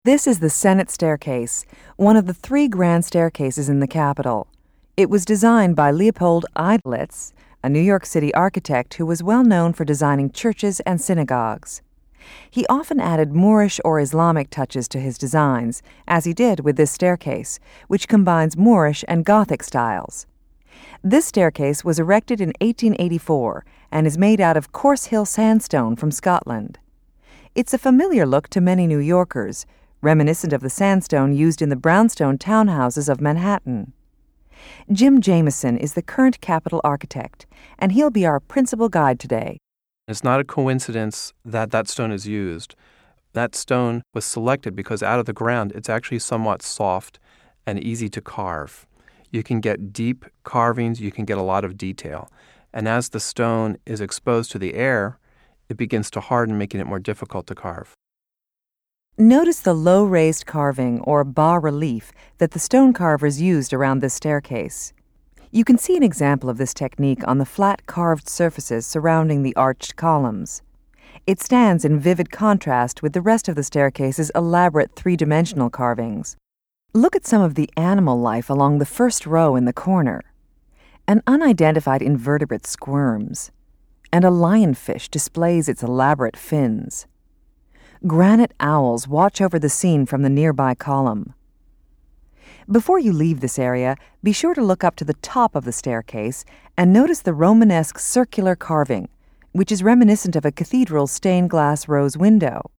This is the Senate staircase, one of the three grand staircases in the Capitol. It was designed by Leopold Eidlitz, a New York City architect who was well known for designing churches and synagogues. He often added Moorish or Islamic touches to his designs, as he did with this staircase, which combines Moorish and Gothic styles. This staircase was erected in 1884 and is made out of Coarse Hill sandstone from Scotland. It's a familiar look to many New Yorkers, reminiscent of the sandstone used in the brownstone townhouses of Manhattan. Jim Jameson is the current Capitol architect, and he'll be our principal guide today. It's not a coincidence that that stone is used. That stone was selected because out of the ground it's actually somewhat soft and easy to carve. You can get deep carvings, you can get a lot of detail. And as the stone is exposed to the air, it begins to harden, making it more difficult to carve. Notice the low-raised carving or bas-relief that the stone carvers used around this staircase. You can see an example of this technique on the flat carved surfaces surrounding the arched columns. It stands in vivid contrast with the rest of the staircase's elaborate three-dimensional carvings. Look at some of the animal life along the first row in the corner. An unidentified invertebrate squirms, and a lionfish displays its elaborate fins. Granite owls watch over the scene from the nearby column. Before you leave this area, be sure to look up to the top of the staircase and notice the Romanesque circular carving, which is reminiscent of a cathedral's stained glass rose window.